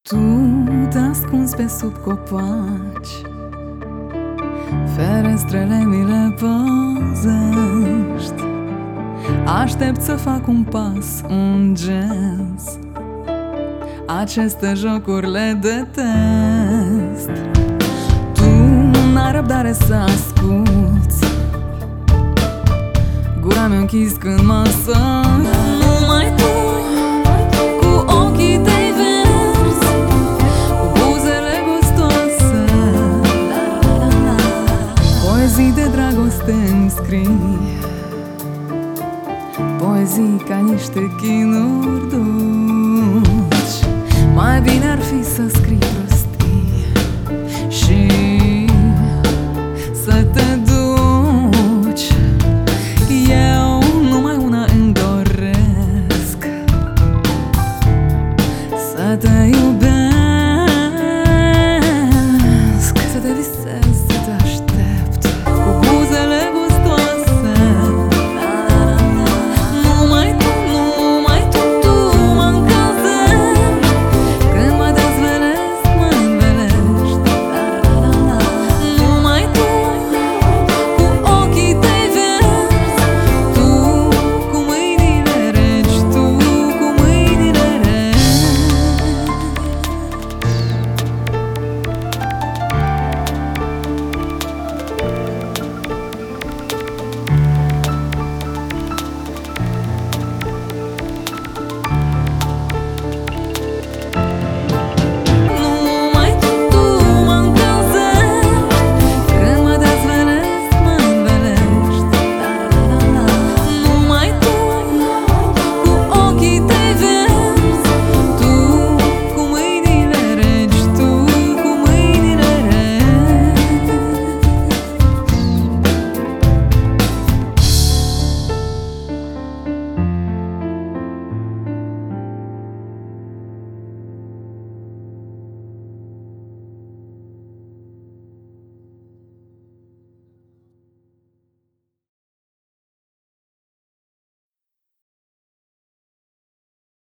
Tu te ascunzi pe sub copaci, ferestrele mi le păzești. Aștept să fac un pas, un gest. Aceste jocuri le detest. Tu n-ai răbdare să asculți, gura mi-o închis când mă sări. Numai tu, cu ochii tăi verzi, cu buzele gustoase, poezii de dragoste îmi scrii, poezii ca niște chinuri dulci. Mai bine ar fi să scrii prostii și să te duci. Eu numai una îmi doresc, să te iubesc.